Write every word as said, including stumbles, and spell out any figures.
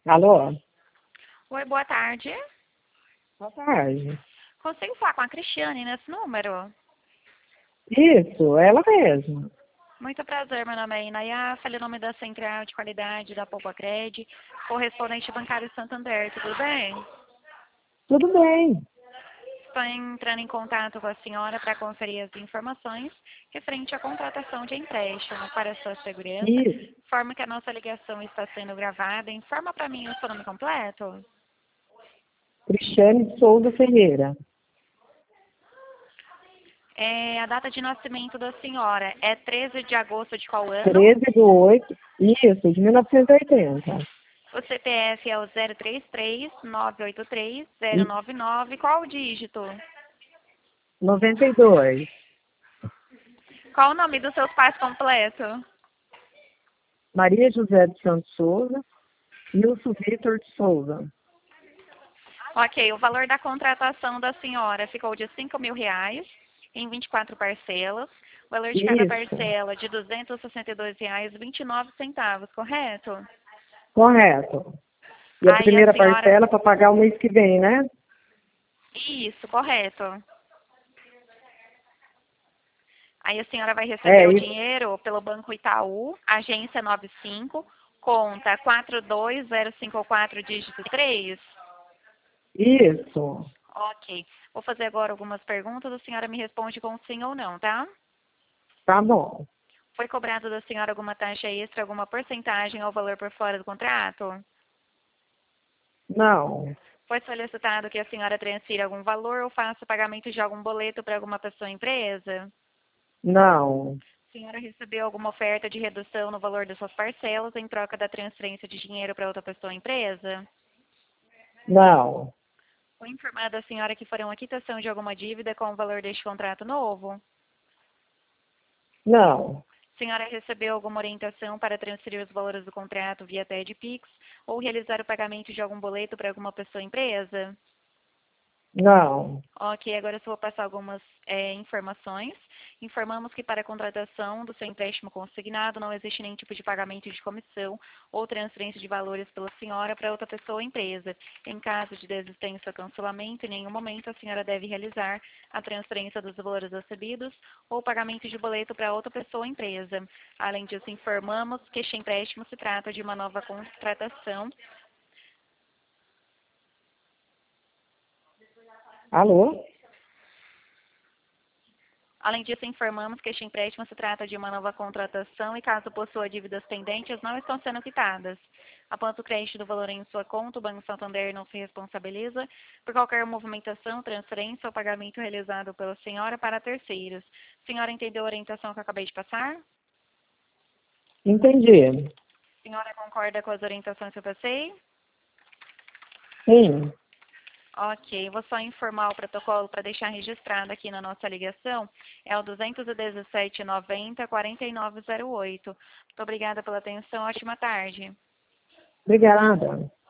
Alô? Oi, boa tarde. Boa tarde. Consigo falar com a Cristiane nesse número? Isso, ela mesma. Muito prazer, meu nome é Inaya, falei o nome da Central de Qualidade da Poupacred, correspondente bancário Santander, tudo bem? Tudo bem. Estou entrando em contato com a senhora para conferir as informações referente à contratação de empréstimo para sua segurança. Isso. Informa que a nossa ligação está sendo gravada. Informa para mim o seu nome completo. Cristiane Souza Ferreira. É, a data de nascimento da senhora é treze de agosto de qual ano? treze do oito. Isso, de mil novecentos e oitenta. O C P F é o zero três três, nove oito três, zero E nove nove. Qual o dígito? noventa e dois. Qual o nome dos seus pais completo? Maria José de Santos Souza. Wilson Vitor de Souza. Ok, o valor da contratação da senhora ficou de cinco mil reais em vinte e quatro parcelas. O valor de cada Isso. parcela de duzentos e sessenta e dois reais e vinte e nove centavos, correto? Correto. E a Aí a primeira senhora... parcela para pagar o mês que vem, né? Isso, correto. Aí a senhora vai receber É o isso. dinheiro pelo Banco Itaú, agência noventa e cinco, conta quatro dois zero cinco quatro, dígito três. Isso. Ok. Vou fazer agora algumas perguntas, a senhora me responde com sim ou não, tá? Tá bom. Foi cobrado da senhora alguma taxa extra, alguma porcentagem ou valor por fora do contrato? Não. Foi solicitado que a senhora transfira algum valor ou faça pagamento de algum boleto para alguma pessoa ou empresa? Não. A senhora recebeu alguma oferta de redução no valor das suas parcelas em troca da transferência de dinheiro para outra pessoa ou empresa? Não. Foi informada a senhora que farão a quitação de alguma dívida com o valor deste contrato novo? Não. A senhora recebeu alguma orientação para transferir os valores do contrato via T E D Pix ou realizar o pagamento de algum boleto para alguma pessoa ou empresa? Não. Ok, agora eu só vou passar algumas é, informações. Informamos que para a contratação do seu empréstimo consignado não existe nenhum tipo de pagamento de comissão ou transferência de valores pela senhora para outra pessoa ou empresa. Em caso de desistência ou cancelamento, em nenhum momento a senhora deve realizar a transferência dos valores recebidos ou pagamento de boleto para outra pessoa ou empresa. Além disso, informamos que este empréstimo se trata de uma nova contratação. Alô? Além disso, informamos que este empréstimo se trata de uma nova contratação e, caso possua dívidas pendentes, não estão sendo quitadas. Após o crédito do valor em sua conta, o Banco Santander não se responsabiliza por qualquer movimentação, transferência ou pagamento realizado pela senhora para terceiros. A senhora entendeu a orientação que eu acabei de passar? Entendi. A senhora concorda com as orientações que eu passei? Sim. Ok, vou só informar o protocolo para deixar registrado aqui na nossa ligação. É o duzentos e dezessete, noventa, quarenta e nove zero oito. Muito obrigada pela atenção, ótima tarde. Obrigada.